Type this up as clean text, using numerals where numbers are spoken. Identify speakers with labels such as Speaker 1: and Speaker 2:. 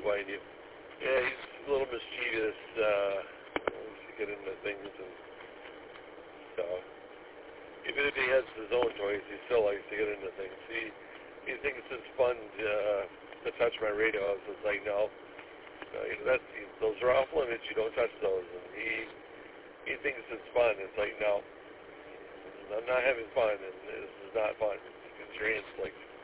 Speaker 1: mind you. Yeah, he's a little mischievous. Wants to get into things and stuff. Even if he has his own toys, he still likes to get into things. He thinks it's fun to touch my radio. I was like, no, those are off limits. You don't touch those. And he thinks it's fun. It's like, no, I'm not having fun, and this is not fun. Because your hand's like